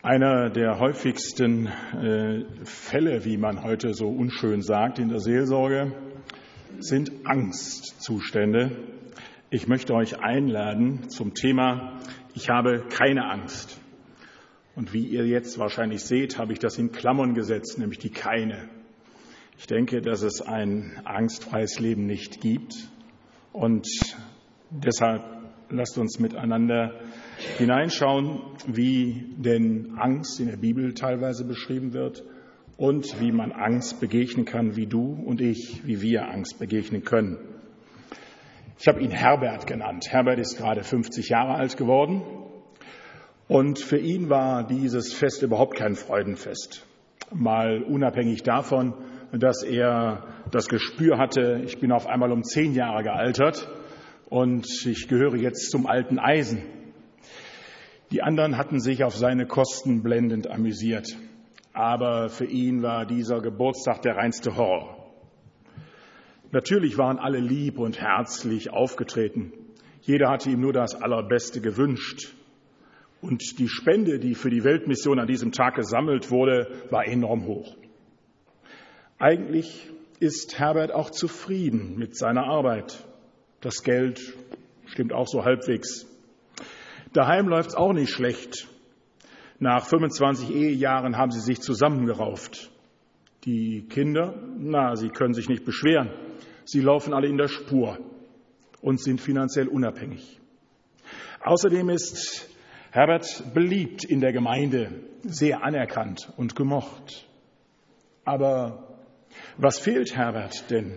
Einer der häufigsten Fälle, wie man heute so unschön sagt, in der Seelsorge sind Angstzustände. Ich möchte euch einladen zum Thema Ich habe keine Angst. Und wie ihr jetzt wahrscheinlich seht, habe ich das in Klammern gesetzt, nämlich die keine. Ich denke, dass es ein angstfreies Leben nicht gibt. Und deshalb lasst uns miteinander hineinschauen, wie denn Angst in der Bibel teilweise beschrieben wird und wie man Angst begegnen kann, wie du und ich, wie wir Angst begegnen können. Ich habe ihn Herbert genannt. Herbert ist gerade 50 Jahre alt geworden und für ihn war dieses Fest überhaupt kein Freudenfest. Mal unabhängig davon, dass er das Gespür hatte, ich bin auf einmal um 10 Jahre gealtert und ich gehöre jetzt zum alten Eisen. Die anderen hatten sich auf seine Kosten blendend amüsiert. Aber für ihn war dieser Geburtstag der reinste Horror. Natürlich waren alle lieb und herzlich aufgetreten. Jeder hatte ihm nur das Allerbeste gewünscht. Und die Spende, die für die Weltmission an diesem Tag gesammelt wurde, war enorm hoch. Eigentlich ist Herbert auch zufrieden mit seiner Arbeit. Das Geld stimmt auch so halbwegs. Daheim läuft's auch nicht schlecht. Nach 25 Ehejahren haben sie sich zusammengerauft. Die Kinder, sie können sich nicht beschweren. Sie laufen alle in der Spur und sind finanziell unabhängig. Außerdem ist Herbert beliebt in der Gemeinde, sehr anerkannt und gemocht. Aber was fehlt Herbert denn?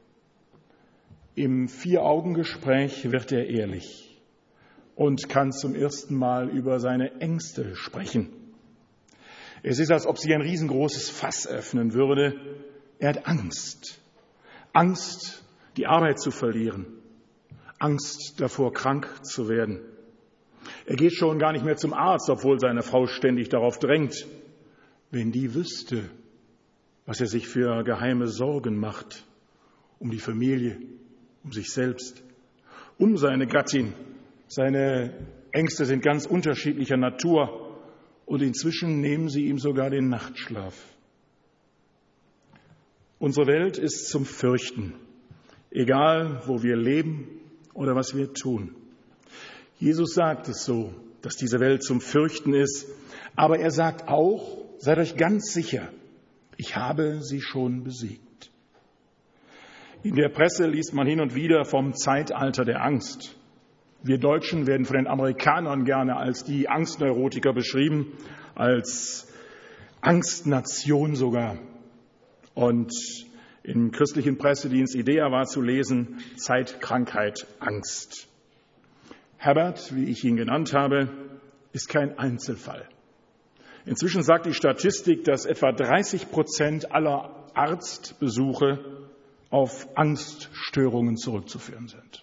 Im 4-Augen-Gespräch wird er ehrlich und kann zum ersten Mal über seine Ängste sprechen. Es ist, als ob sich ein riesengroßes Fass öffnen würde. Er hat Angst. Angst, die Arbeit zu verlieren. Angst davor, krank zu werden. Er geht schon gar nicht mehr zum Arzt, obwohl seine Frau ständig darauf drängt. Wenn die wüsste, was er sich für geheime Sorgen macht, um die Familie, um sich selbst, um seine Gattin. Seine Ängste sind ganz unterschiedlicher Natur und inzwischen nehmen sie ihm sogar den Nachtschlaf. Unsere Welt ist zum Fürchten, egal wo wir leben oder was wir tun. Jesus sagt es so, dass diese Welt zum Fürchten ist, aber er sagt auch, seid euch ganz sicher, ich habe sie schon besiegt. In der Presse liest man hin und wieder vom Zeitalter der Angst. Wir Deutschen werden von den Amerikanern gerne als die Angstneurotiker beschrieben, als Angstnation sogar. Und im christlichen Pressedienst IDEA war zu lesen, Zeit, Krankheit, Angst. Herbert, wie ich ihn genannt habe, ist kein Einzelfall. Inzwischen sagt die Statistik, dass etwa 30% aller Arztbesuche auf Angststörungen zurückzuführen sind.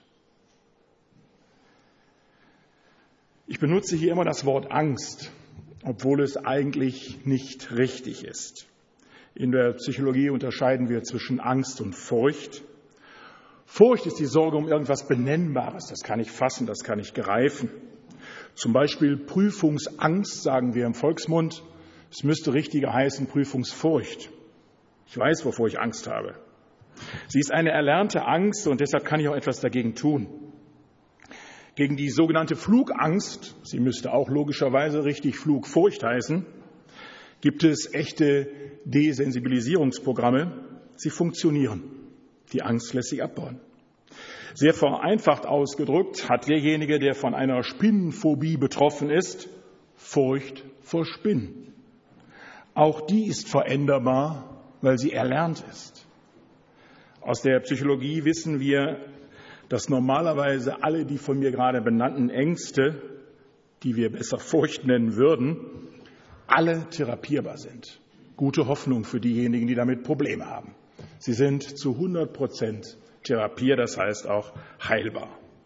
Ich benutze hier immer das Wort Angst, obwohl es eigentlich nicht richtig ist. In der Psychologie unterscheiden wir zwischen Angst und Furcht. Furcht ist die Sorge um irgendwas Benennbares. Das kann ich fassen, das kann ich greifen. Zum Beispiel Prüfungsangst, sagen wir im Volksmund. Es müsste richtiger heißen Prüfungsfurcht. Ich weiß, wovor ich Angst habe. Sie ist eine erlernte Angst und deshalb kann ich auch etwas dagegen tun. Gegen die sogenannte Flugangst, sie müsste auch logischerweise richtig Flugfurcht heißen, gibt es echte Desensibilisierungsprogramme. Sie funktionieren. Die Angst lässt sich abbauen. Sehr vereinfacht ausgedrückt hat derjenige, der von einer Spinnenphobie betroffen ist, Furcht vor Spinnen. Auch die ist veränderbar, weil sie erlernt ist. Aus der Psychologie wissen wir, dass normalerweise alle die von mir gerade benannten Ängste, die wir besser Furcht nennen würden, alle therapierbar sind. Gute Hoffnung für diejenigen, die damit Probleme haben. Sie sind zu 100% therapiert, das heißt auch heilbar.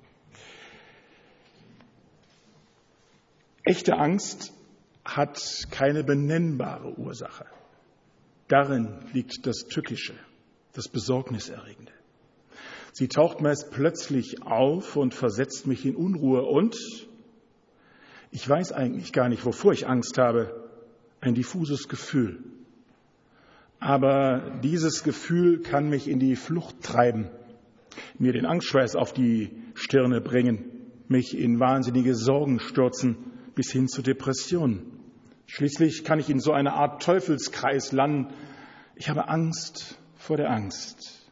Echte Angst hat keine benennbare Ursache. Darin liegt das Tückische, das Besorgniserregende. Sie taucht meist plötzlich auf und versetzt mich in Unruhe und ich weiß eigentlich gar nicht, wovor ich Angst habe. ein diffuses Gefühl. Aber dieses Gefühl kann mich in die Flucht treiben, mir den Angstschweiß auf die Stirne bringen, mich in wahnsinnige Sorgen stürzen, bis hin zu Depressionen. Schließlich kann ich in so einer Art Teufelskreis landen. Ich habe Angst vor der Angst.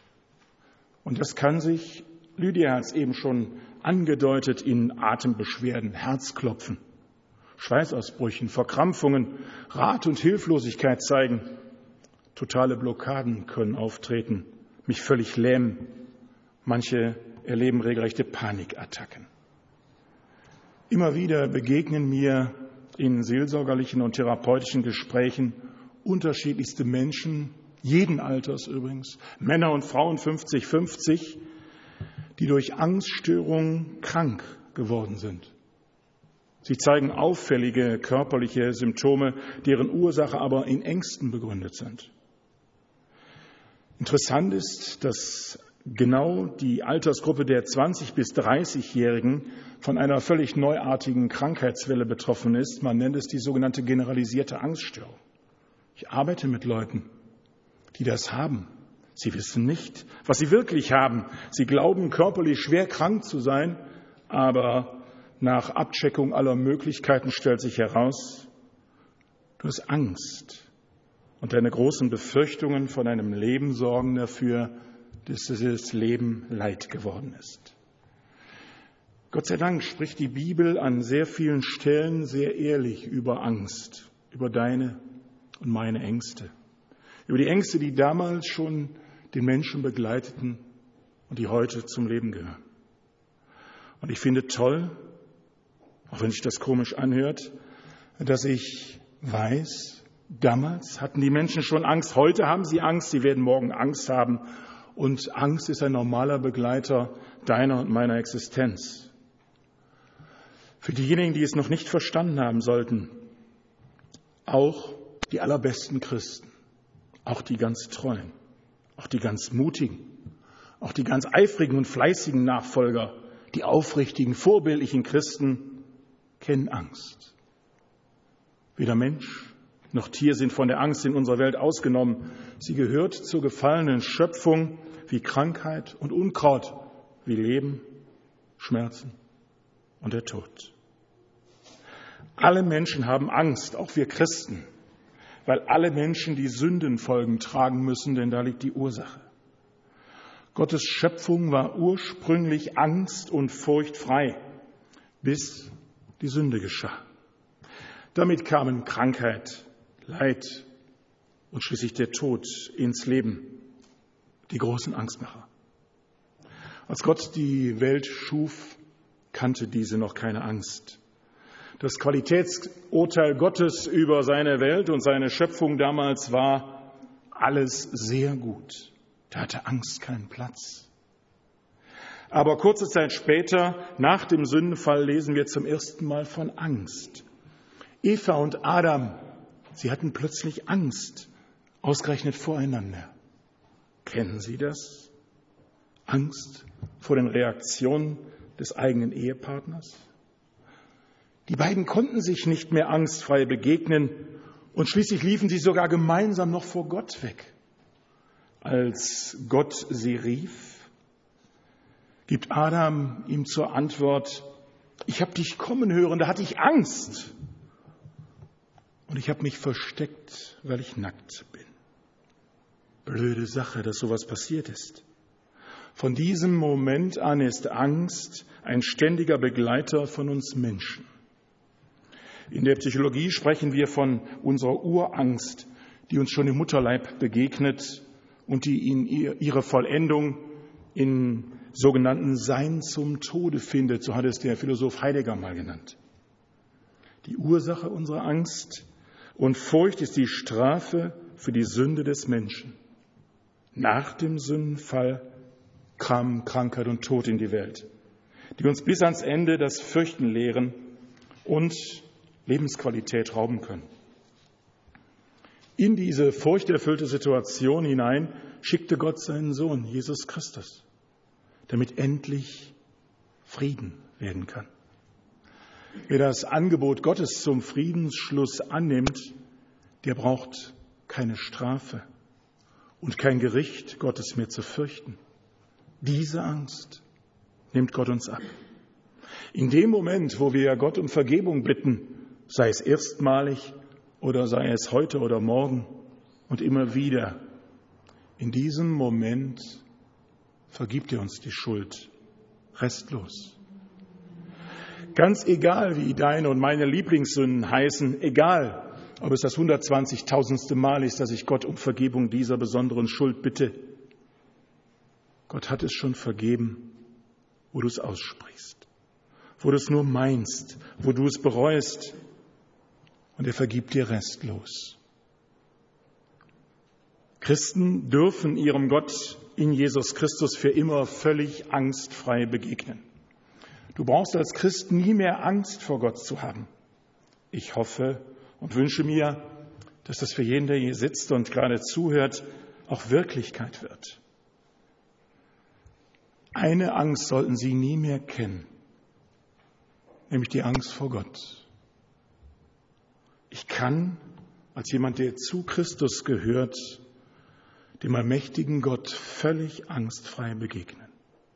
Und das kann sich, Lydia hat es eben schon angedeutet, in Atembeschwerden, Herzklopfen, Schweißausbrüchen, Verkrampfungen, Rat und Hilflosigkeit zeigen. Totale Blockaden können auftreten, mich völlig lähmen. Manche erleben regelrechte Panikattacken. Immer wieder begegnen mir in seelsorgerlichen und therapeutischen Gesprächen unterschiedlichste Menschen, jeden Alters übrigens, Männer und Frauen 50-50, die durch Angststörungen krank geworden sind. Sie zeigen auffällige körperliche Symptome, deren Ursache aber in Ängsten begründet sind. Interessant ist, dass genau die Altersgruppe der 20- bis 30-Jährigen von einer völlig neuartigen Krankheitswelle betroffen ist. Man nennt es die sogenannte generalisierte Angststörung. Ich arbeite mit Leuten, die das haben. Sie wissen nicht, was sie wirklich haben. Sie glauben, körperlich schwer krank zu sein, aber nach Abcheckung aller Möglichkeiten stellt sich heraus, du hast Angst. Und deine großen Befürchtungen von einem Leben sorgen dafür, dass dieses Leben Leid geworden ist. Gott sei Dank spricht die Bibel an sehr vielen Stellen sehr ehrlich über Angst, über deine und meine Ängste, über die Ängste, die damals schon den Menschen begleiteten und die heute zum Leben gehören. Und ich finde toll, auch wenn sich das komisch anhört, dass ich weiß, damals hatten die Menschen schon Angst, heute haben sie Angst, sie werden morgen Angst haben. Und Angst ist ein normaler Begleiter deiner und meiner Existenz. Für diejenigen, die es noch nicht verstanden haben sollten, auch die allerbesten Christen, auch die ganz Treuen, auch die ganz Mutigen, auch die ganz eifrigen und fleißigen Nachfolger, die aufrichtigen, vorbildlichen Christen kennen Angst. Weder Mensch noch Tier sind von der Angst in unserer Welt ausgenommen. Sie gehört zur gefallenen Schöpfung wie Krankheit und Unkraut, wie Leben, Schmerzen und der Tod. Alle Menschen haben Angst, auch wir Christen, weil alle Menschen die Sündenfolgen tragen müssen, denn da liegt die Ursache. Gottes Schöpfung war ursprünglich angst- und furchtfrei, bis die Sünde geschah. Damit kamen Krankheit, Leid und schließlich der Tod ins Leben, die großen Angstmacher. Als Gott die Welt schuf, kannte diese noch keine Angst. Das Qualitätsurteil Gottes über seine Welt und seine Schöpfung damals war alles sehr gut. Da hatte Angst keinen Platz. Aber kurze Zeit später, nach dem Sündenfall, lesen wir zum ersten Mal von Angst. Eva und Adam, sie hatten plötzlich Angst, ausgerechnet voreinander. Kennen Sie das? Angst vor den Reaktionen des eigenen Ehepartners? Die beiden konnten sich nicht mehr angstfrei begegnen und schließlich liefen sie sogar gemeinsam noch vor Gott weg. Als Gott sie rief, gibt Adam ihm zur Antwort: Ich habe dich kommen hören, da hatte ich Angst. Und ich habe mich versteckt, weil ich nackt bin. Blöde Sache, dass sowas passiert ist. Von diesem Moment an ist Angst ein ständiger Begleiter von uns Menschen. In der Psychologie sprechen wir von unserer Urangst, die uns schon im Mutterleib begegnet und die in ihre Vollendung in sogenannten Sein zum Tode findet, so hat es der Philosoph Heidegger mal genannt. Die Ursache unserer Angst und Furcht ist die Strafe für die Sünde des Menschen. Nach dem Sündenfall kamen Krankheit und Tod in die Welt, die uns bis ans Ende das Fürchten lehren und Lebensqualität rauben können. In diese furchterfüllte Situation hinein schickte Gott seinen Sohn, Jesus Christus, damit endlich Frieden werden kann. Wer das Angebot Gottes zum Friedensschluss annimmt, der braucht keine Strafe und kein Gericht Gottes mehr zu fürchten. Diese Angst nimmt Gott uns ab. In dem Moment, wo wir Gott um Vergebung bitten, sei es erstmalig oder sei es heute oder morgen und immer wieder, in diesem Moment vergibt er uns die Schuld restlos. Ganz egal, wie deine und meine Lieblingssünden heißen, egal, ob es das 120.000. Mal ist, dass ich Gott um Vergebung dieser besonderen Schuld bitte. Gott hat es schon vergeben, wo du es aussprichst, wo du es nur meinst, wo du es bereust. Und er vergibt dir restlos. Christen dürfen ihrem Gott in Jesus Christus für immer völlig angstfrei begegnen. Du brauchst als Christ nie mehr Angst vor Gott zu haben. Ich hoffe und wünsche mir, dass das für jeden, der hier sitzt und gerade zuhört, auch Wirklichkeit wird. Eine Angst sollten Sie nie mehr kennen, nämlich die Angst vor Gott. Ich kann, als jemand, der zu Christus gehört, dem allmächtigen Gott völlig angstfrei begegnen.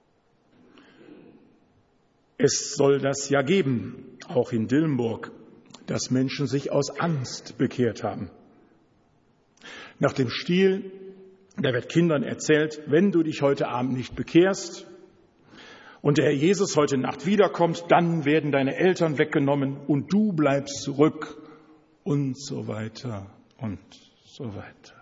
Es soll das ja geben, auch in Dillenburg, dass Menschen sich aus Angst bekehrt haben. Nach dem Stil, da wird Kindern erzählt, wenn du dich heute Abend nicht bekehrst und der Herr Jesus heute Nacht wiederkommt, dann werden deine Eltern weggenommen und du bleibst zurück und so weiter und so weiter.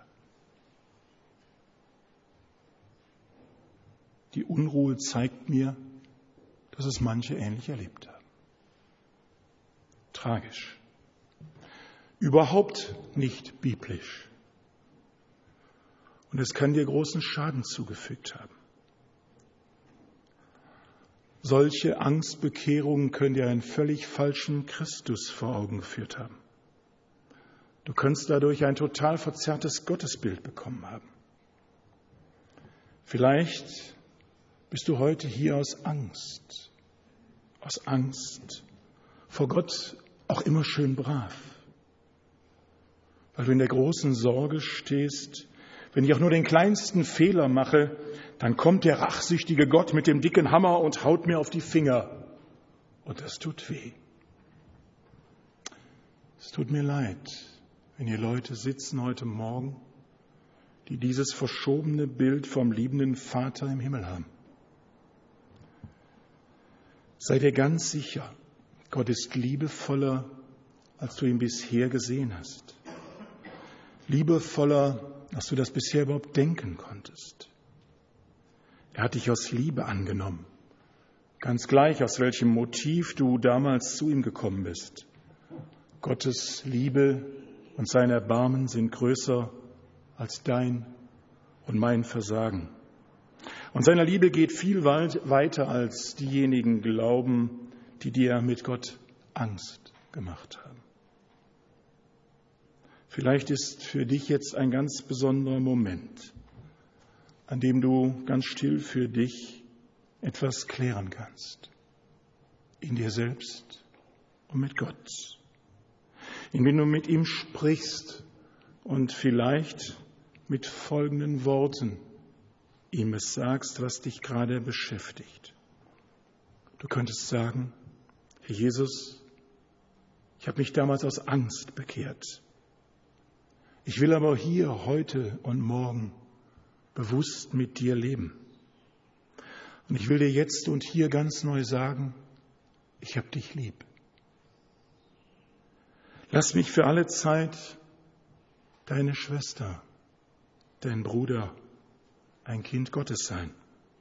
Die Unruhe zeigt mir, dass es manche ähnlich erlebt haben. Tragisch. Überhaupt nicht biblisch. Und es kann dir großen Schaden zugefügt haben. Solche Angstbekehrungen können dir einen völlig falschen Christus vor Augen geführt haben. Du kannst dadurch ein total verzerrtes Gottesbild bekommen haben. Vielleicht bist du heute hier aus Angst vor Gott auch immer schön brav, weil du in der großen Sorge stehst, wenn ich auch nur den kleinsten Fehler mache, dann kommt der rachsüchtige Gott mit dem dicken Hammer und haut mir auf die Finger. Und das tut weh. Es tut mir leid, wenn hier Leute sitzen heute Morgen, die dieses verschobene Bild vom liebenden Vater im Himmel haben. Sei dir ganz sicher, Gott ist liebevoller, als du ihn bisher gesehen hast. Liebevoller, als du das bisher überhaupt denken konntest. Er hat dich aus Liebe angenommen. Ganz gleich, aus welchem Motiv du damals zu ihm gekommen bist. Gottes Liebe und sein Erbarmen sind größer als dein und mein Versagen. Und seine Liebe geht viel weiter, als diejenigen glauben, die dir mit Gott Angst gemacht haben. Vielleicht ist für dich jetzt ein ganz besonderer Moment, an dem du ganz still für dich etwas klären kannst. In dir selbst und mit Gott. Indem du mit ihm sprichst und vielleicht mit folgenden Worten ihm es sagst, was dich gerade beschäftigt. Du könntest sagen, Herr Jesus, ich habe mich damals aus Angst bekehrt. Ich will aber hier, heute und morgen bewusst mit dir leben. Und ich will dir jetzt und hier ganz neu sagen, ich habe dich lieb. Lass mich für alle Zeit deine Schwester, dein Bruder, ein Kind Gottes sein.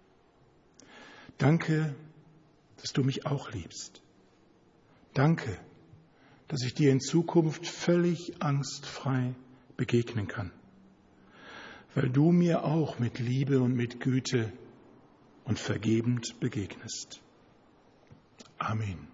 Danke, dass du mich auch liebst. Danke, dass ich dir in Zukunft völlig angstfrei begegnen kann, weil du mir auch mit Liebe und mit Güte und vergebend begegnest. Amen.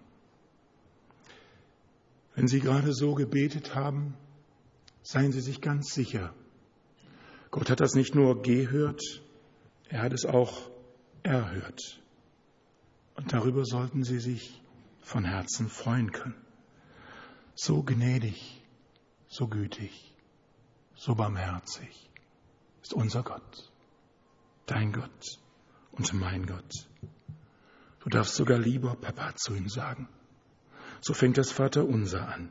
Wenn Sie gerade so gebetet haben, seien Sie sich ganz sicher, Gott hat das nicht nur gehört, er hat es auch erhört. Und darüber sollten Sie sich von Herzen freuen können. So gnädig, so gütig so barmherzig ist unser Gott, dein Gott und mein Gott. Du darfst sogar lieber Papa zu ihm sagen. So fängt das Vaterunser an.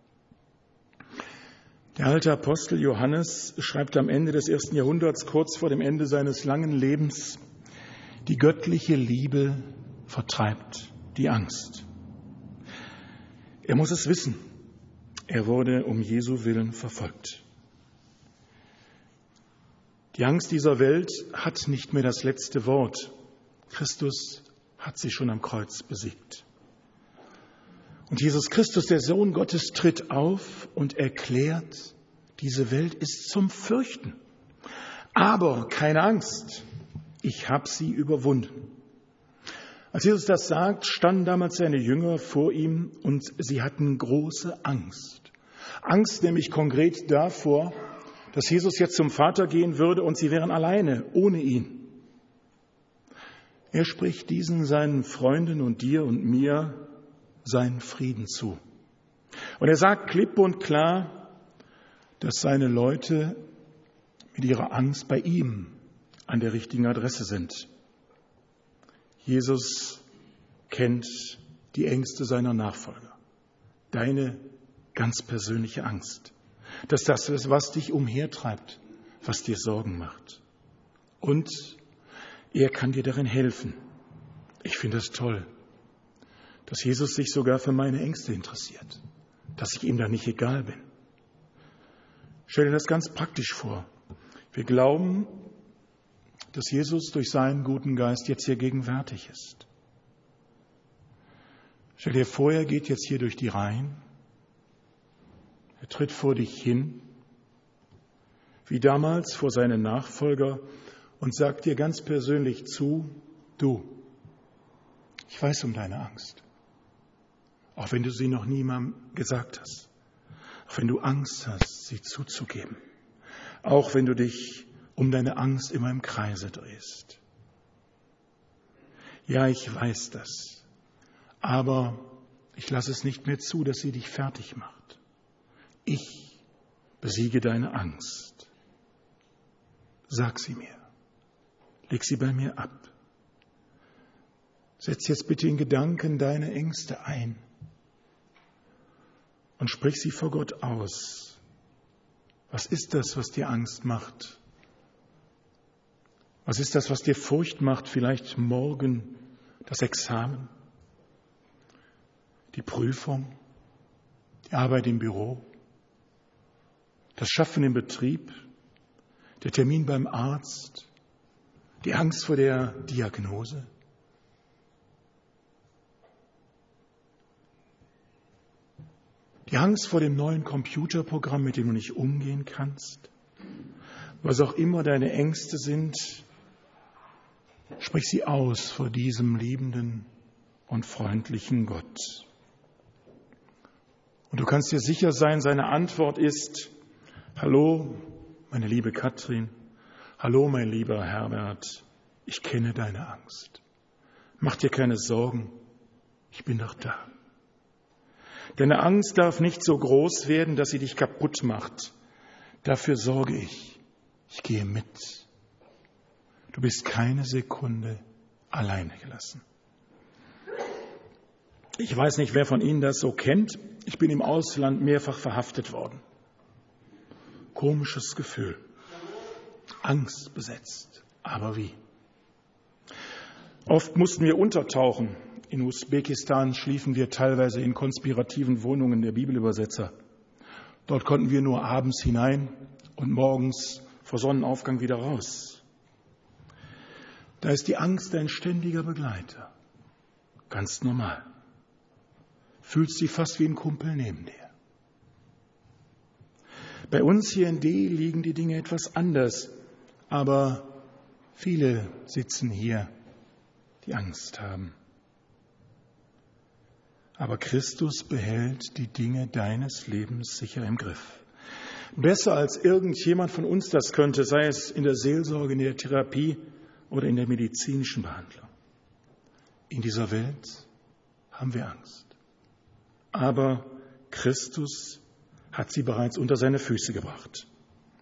Der alte Apostel Johannes schreibt am Ende des 1. Jahrhunderts, kurz vor dem Ende seines langen Lebens, die göttliche Liebe vertreibt die Angst. Er muss es wissen. Er wurde um Jesu Willen verfolgt. Die Angst dieser Welt hat nicht mehr das letzte Wort. Christus hat sie schon am Kreuz besiegt. Und Jesus Christus, der Sohn Gottes, tritt auf und erklärt, diese Welt ist zum Fürchten. Aber keine Angst, ich habe sie überwunden. Als Jesus das sagt, standen damals seine Jünger vor ihm und sie hatten große Angst. Angst nämlich konkret davor, dass Jesus jetzt zum Vater gehen würde und sie wären alleine, ohne ihn. Er spricht diesen seinen Freunden und dir und mir seinen Frieden zu. Und er sagt klipp und klar, dass seine Leute mit ihrer Angst bei ihm an der richtigen Adresse sind. Jesus kennt die Ängste seiner Nachfolger. Deine ganz persönliche Angst. Dass das ist, was dich umhertreibt, was dir Sorgen macht. Und er kann dir darin helfen. Ich finde es toll, dass Jesus sich sogar für meine Ängste interessiert, dass ich ihm da nicht egal bin. Stell dir das ganz praktisch vor. Wir glauben, dass Jesus durch seinen guten Geist jetzt hier gegenwärtig ist. Stell dir vor, er geht jetzt hier durch die Reihen. Er tritt vor dich hin, wie damals vor seine Nachfolger, und sagt dir ganz persönlich zu, du, ich weiß um deine Angst. Auch wenn du sie noch niemandem gesagt hast. Auch wenn du Angst hast, sie zuzugeben. Auch wenn du dich um deine Angst immer im Kreise drehst. Ja, ich weiß das. Aber ich lasse es nicht mehr zu, dass sie dich fertig macht. Ich besiege deine Angst. Sag sie mir. Leg sie bei mir ab. Setz jetzt bitte in Gedanken deine Ängste ein und sprich sie vor Gott aus. Was ist das, was dir Angst macht? Was ist das, was dir Furcht macht? Vielleicht morgen das Examen, die Prüfung, die Arbeit im Büro, das Schaffen im Betrieb, der Termin beim Arzt, die Angst vor der Diagnose. Die Angst vor dem neuen Computerprogramm, mit dem du nicht umgehen kannst. Was auch immer deine Ängste sind, sprich sie aus vor diesem liebenden und freundlichen Gott. Und du kannst dir sicher sein, seine Antwort ist, hallo, meine liebe Katrin, hallo, mein lieber Herbert, ich kenne deine Angst. Mach dir keine Sorgen, ich bin doch da. Deine Angst darf nicht so groß werden, dass sie dich kaputt macht. Dafür sorge ich. Ich gehe mit. Du bist keine Sekunde alleine gelassen. Ich weiß nicht, wer von Ihnen das so kennt. Ich bin im Ausland mehrfach verhaftet worden. Komisches Gefühl. Angst besetzt. Aber wie? Oft mussten wir untertauchen. In Usbekistan schliefen wir teilweise in konspirativen Wohnungen der Bibelübersetzer. Dort konnten wir nur abends hinein und morgens vor Sonnenaufgang wieder raus. Da ist die Angst ein ständiger Begleiter. Ganz normal. Fühlst sie fast wie ein Kumpel neben dir. Bei uns hier in D liegen die Dinge etwas anders, aber viele sitzen hier, die Angst haben. Aber Christus behält die Dinge deines Lebens sicher im Griff. Besser als irgendjemand von uns das könnte, sei es in der Seelsorge, in der Therapie oder in der medizinischen Behandlung. In dieser Welt haben wir Angst. Aber Christus hat sie bereits unter seine Füße gebracht.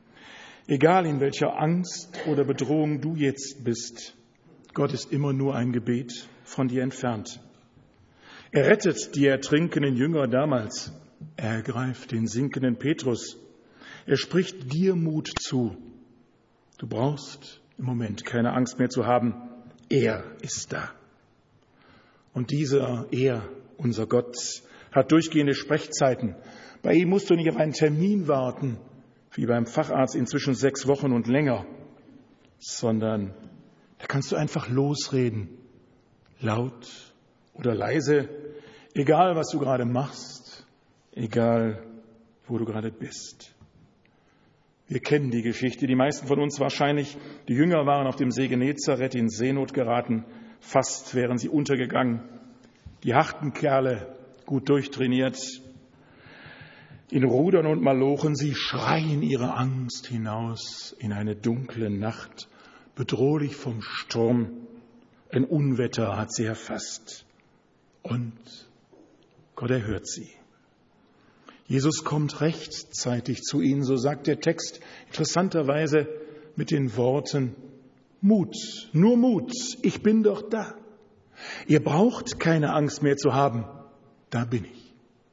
Egal in welcher Angst oder Bedrohung du jetzt bist, Gott ist immer nur ein Gebet von dir entfernt. Er rettet die ertrinkenden Jünger damals. Er ergreift den sinkenden Petrus. Er spricht dir Mut zu. Du brauchst im Moment keine Angst mehr zu haben. Er ist da. Und er, unser Gott, hat durchgehende Sprechzeiten. Bei ihm musst du nicht auf einen Termin warten, wie beim Facharzt inzwischen 6 Wochen und länger, sondern da kannst du einfach losreden, laut oder leise, egal was du gerade machst, egal wo du gerade bist. Wir kennen die Geschichte, die meisten von uns wahrscheinlich. Die Jünger waren auf dem See Genezareth in Seenot geraten, fast wären sie untergegangen. Die harten Kerle, gut durchtrainiert, in Rudern und Malochen, sie schreien ihre Angst hinaus in eine dunkle Nacht, bedrohlich vom Sturm. Ein Unwetter hat sie erfasst. Und Gott erhört sie. Jesus kommt rechtzeitig zu ihnen, so sagt der Text interessanterweise mit den Worten: Mut, nur Mut, ich bin doch da. Ihr braucht keine Angst mehr zu haben, da bin ich.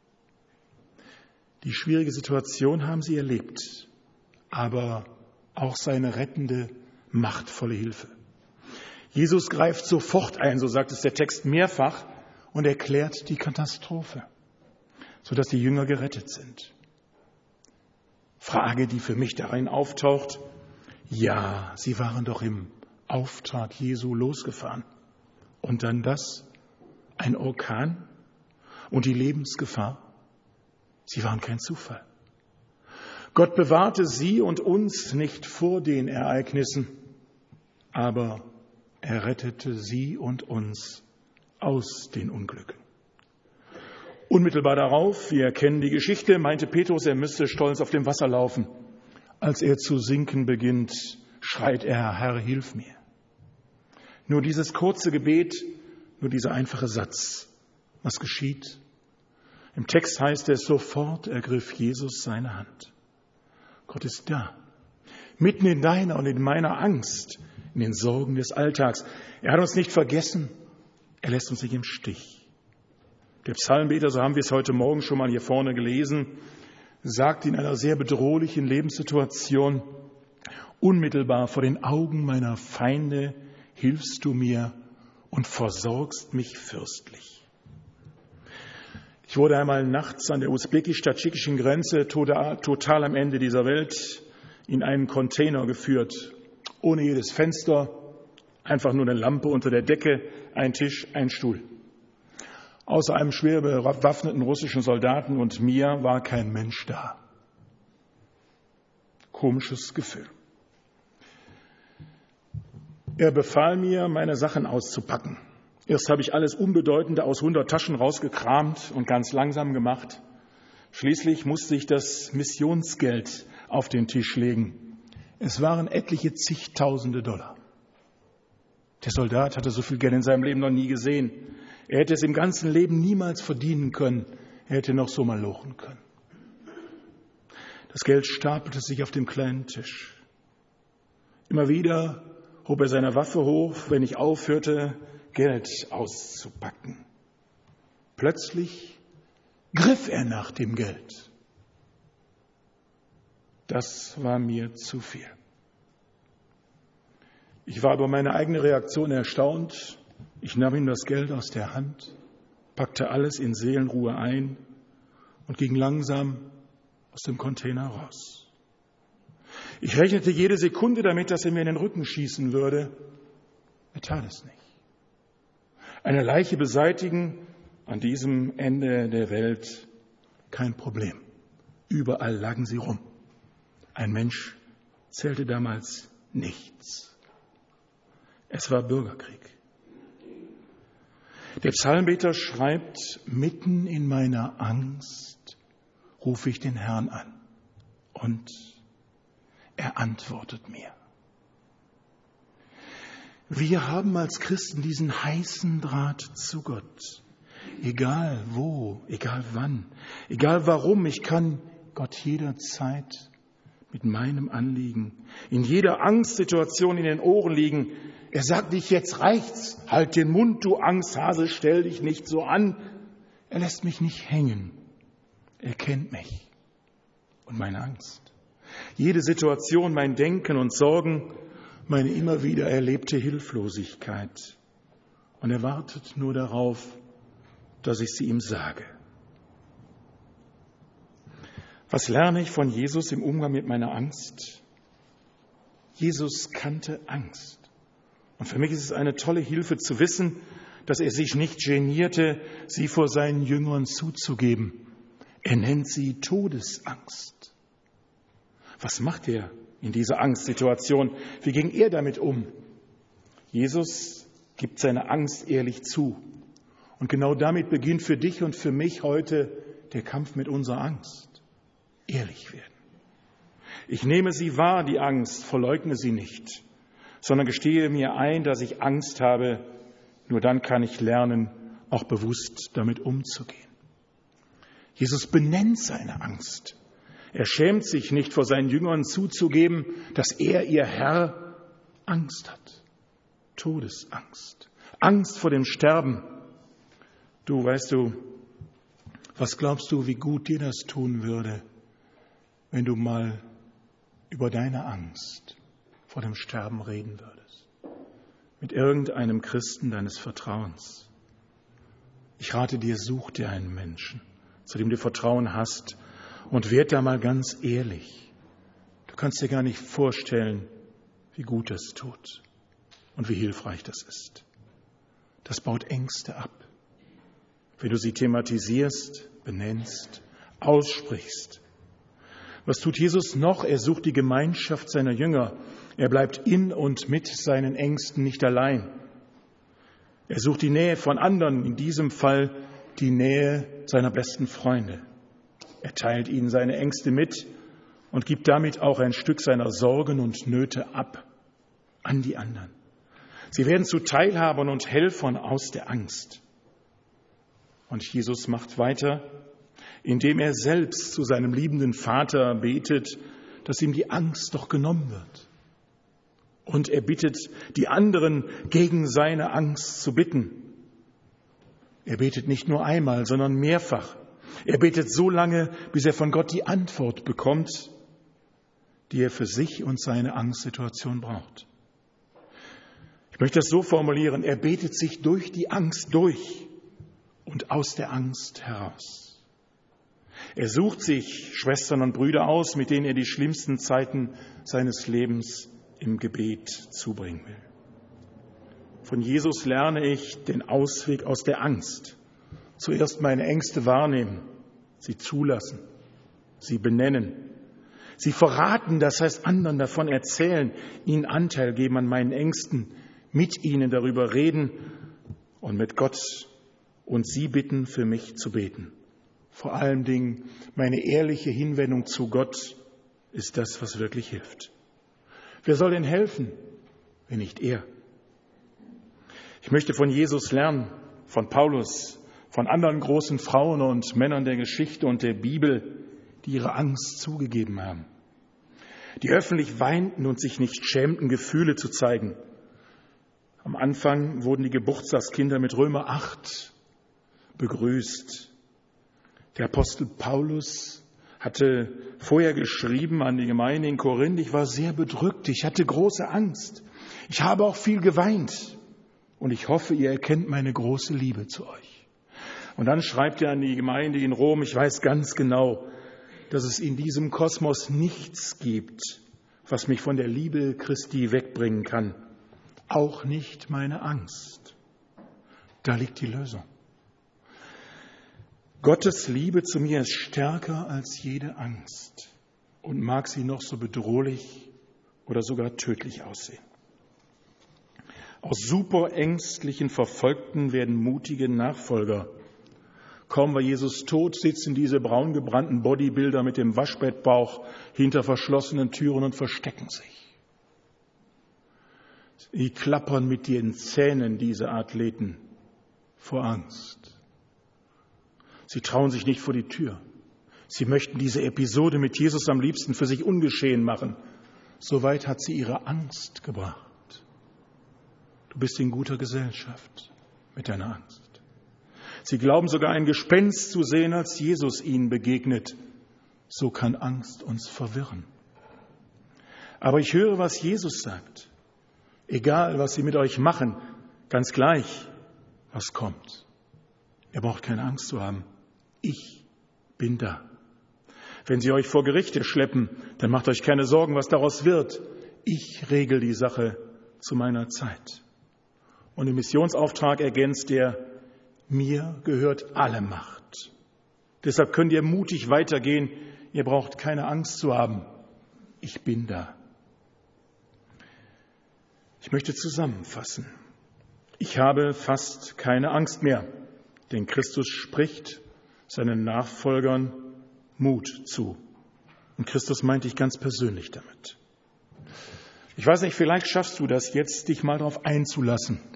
Die schwierige Situation haben sie erlebt, aber auch seine rettende, machtvolle Hilfe. Jesus greift sofort ein, so sagt es der Text mehrfach, und erklärt die Katastrophe, sodass die Jünger gerettet sind. Frage, die für mich darin auftaucht: Ja, sie waren doch im Auftrag Jesu losgefahren. Und dann das, ein Orkan und die Lebensgefahr. Sie waren kein Zufall. Gott bewahrte sie und uns nicht vor den Ereignissen, aber er rettete sie und uns aus den Unglücken. Unmittelbar darauf, wir kennen die Geschichte, meinte Petrus, er müsste stolz auf dem Wasser laufen. Als er zu sinken beginnt, schreit er: Herr, hilf mir. Nur dieses kurze Gebet, nur dieser einfache Satz. Was geschieht? Im Text heißt es, sofort ergriff Jesus seine Hand. Gott ist da, mitten in deiner und in meiner Angst, in den Sorgen des Alltags. Er hat uns nicht vergessen, er lässt uns nicht im Stich. Der Psalmbeter, so haben wir es heute Morgen schon mal hier vorne gelesen, sagt in einer sehr bedrohlichen Lebenssituation: Unmittelbar vor den Augen meiner Feinde hilfst du mir und versorgst mich fürstlich. Ich wurde einmal nachts an der usbekisch-tadschikischen Grenze total am Ende dieser Welt in einen Container geführt, ohne jedes Fenster, einfach nur eine Lampe unter der Decke, ein Tisch, ein Stuhl. Außer einem schwer bewaffneten russischen Soldaten und mir war kein Mensch da. Komisches Gefühl. Er befahl mir, meine Sachen auszupacken. Erst habe ich alles Unbedeutende aus 100 Taschen rausgekramt und ganz langsam gemacht. Schließlich musste ich das Missionsgeld auf den Tisch legen. Es waren etliche zigtausende $. Der Soldat hatte so viel Geld in seinem Leben noch nie gesehen. Er hätte es im ganzen Leben niemals verdienen können. Er hätte noch so mal lochen können. Das Geld stapelte sich auf dem kleinen Tisch. Immer wieder hob er seine Waffe hoch, wenn ich aufhörte, Geld auszupacken. Plötzlich griff er nach dem Geld. Das war mir zu viel. Ich war über meine eigene Reaktion erstaunt. Ich nahm ihm das Geld aus der Hand, packte alles in Seelenruhe ein und ging langsam aus dem Container raus. Ich rechnete jede Sekunde damit, dass er mir in den Rücken schießen würde. Er tat es nicht. Eine Leiche beseitigen an diesem Ende der Welt, kein Problem. Überall lagen sie rum. Ein Mensch zählte damals nichts. Es war Bürgerkrieg. Der Psalmbeter schreibt: Mitten in meiner Angst rufe ich den Herrn an und er antwortet mir. Wir haben als Christen diesen heißen Draht zu Gott. Egal wo, egal wann, egal warum, ich kann Gott jederzeit mit meinem Anliegen, in jeder Angstsituation in den Ohren liegen. Er sagt nicht, jetzt reicht's, halt den Mund, du Angsthase, stell dich nicht so an. Er lässt mich nicht hängen. Er kennt mich und meine Angst. Jede Situation, mein Denken und Sorgen, meine immer wieder erlebte Hilflosigkeit. Und er wartet nur darauf, dass ich sie ihm sage. Was lerne ich von Jesus im Umgang mit meiner Angst? Jesus kannte Angst. Und für mich ist es eine tolle Hilfe zu wissen, dass er sich nicht genierte, sie vor seinen Jüngern zuzugeben. Er nennt sie Todesangst. Was macht er in dieser Angstsituation? Wie ging er damit um? Jesus gibt seine Angst ehrlich zu. Und genau damit beginnt für dich und für mich heute der Kampf mit unserer Angst. Ehrlich werden. Ich nehme sie wahr, die Angst, verleugne sie nicht, sondern gestehe mir ein, dass ich Angst habe. Nur dann kann ich lernen, auch bewusst damit umzugehen. Jesus benennt seine Angst. Er schämt sich nicht, vor seinen Jüngern zuzugeben, dass er, ihr Herr, Angst hat. Todesangst. Angst vor dem Sterben. Du, weißt du, was glaubst du, wie gut dir das tun würde, wenn du mal über deine Angst vor dem Sterben reden würdest? Mit irgendeinem Christen deines Vertrauens. Ich rate dir, such dir einen Menschen, zu dem du Vertrauen hast, und werd da mal ganz ehrlich. Du kannst dir gar nicht vorstellen, wie gut das tut und wie hilfreich das ist. Das baut Ängste ab. Wenn du sie thematisierst, benennst, aussprichst. Was tut Jesus noch? Er sucht die Gemeinschaft seiner Jünger. Er bleibt in und mit seinen Ängsten nicht allein. Er sucht die Nähe von anderen, in diesem Fall die Nähe seiner besten Freunde. Er teilt ihnen seine Ängste mit und gibt damit auch ein Stück seiner Sorgen und Nöte ab an die anderen. Sie werden zu Teilhabern und Helfern aus der Angst. Und Jesus macht weiter, indem er selbst zu seinem liebenden Vater betet, dass ihm die Angst doch genommen wird. Und er bittet die anderen, gegen seine Angst zu bitten. Er betet nicht nur einmal, sondern mehrfach. Er betet so lange, bis er von Gott die Antwort bekommt, die er für sich und seine Angstsituation braucht. Ich möchte das so formulieren, er betet sich durch die Angst durch und aus der Angst heraus. Er sucht sich Schwestern und Brüder aus, mit denen er die schlimmsten Zeiten seines Lebens im Gebet zubringen will. Von Jesus lerne ich den Ausweg aus der Angst. Zuerst meine Ängste wahrnehmen, sie zulassen, sie benennen, sie verraten, das heißt anderen davon erzählen, ihnen Anteil geben an meinen Ängsten, mit ihnen darüber reden und mit Gott und sie bitten, für mich zu beten. Vor allen Dingen meine ehrliche Hinwendung zu Gott ist das, was wirklich hilft. Wer soll denn helfen, wenn nicht er? Ich möchte von Jesus lernen, von Paulus, von anderen großen Frauen und Männern der Geschichte und der Bibel, die ihre Angst zugegeben haben, die öffentlich weinten und sich nicht schämten, Gefühle zu zeigen. Am Anfang wurden die Geburtstagskinder mit Römer 8 begrüßt. Der Apostel Paulus hatte vorher geschrieben an die Gemeinde in Korinth, ich war sehr bedrückt, ich hatte große Angst, ich habe auch viel geweint und ich hoffe, ihr erkennt meine große Liebe zu euch. Und dann schreibt er an die Gemeinde in Rom, ich weiß ganz genau, dass es in diesem Kosmos nichts gibt, was mich von der Liebe Christi wegbringen kann. Auch nicht meine Angst. Da liegt die Lösung. Gottes Liebe zu mir ist stärker als jede Angst und mag sie noch so bedrohlich oder sogar tödlich aussehen. Aus superängstlichen Verfolgten werden mutige Nachfolger. Kaum war Jesus tot, sitzen diese braun gebrannten Bodybuilder mit dem Waschbettbauch hinter verschlossenen Türen und verstecken sich. Sie klappern mit den Zähnen, diese Athleten, vor Angst. Sie trauen sich nicht vor die Tür. Sie möchten diese Episode mit Jesus am liebsten für sich ungeschehen machen. Soweit hat sie ihre Angst gebracht. Du bist in guter Gesellschaft mit deiner Angst. Sie glauben sogar ein Gespenst zu sehen, als Jesus ihnen begegnet. So kann Angst uns verwirren. Aber ich höre, was Jesus sagt. Egal, was sie mit euch machen, ganz gleich, was kommt. Ihr braucht keine Angst zu haben. Ich bin da. Wenn sie euch vor Gerichte schleppen, dann macht euch keine Sorgen, was daraus wird. Ich regel die Sache zu meiner Zeit. Und im Missionsauftrag ergänzt er, mir gehört alle Macht. Deshalb könnt ihr mutig weitergehen. Ihr braucht keine Angst zu haben. Ich bin da. Ich möchte zusammenfassen. Ich habe fast keine Angst mehr, denn Christus spricht seinen Nachfolgern Mut zu. Und Christus meint dich ganz persönlich damit. Ich weiß nicht, vielleicht schaffst du das jetzt, dich mal darauf einzulassen,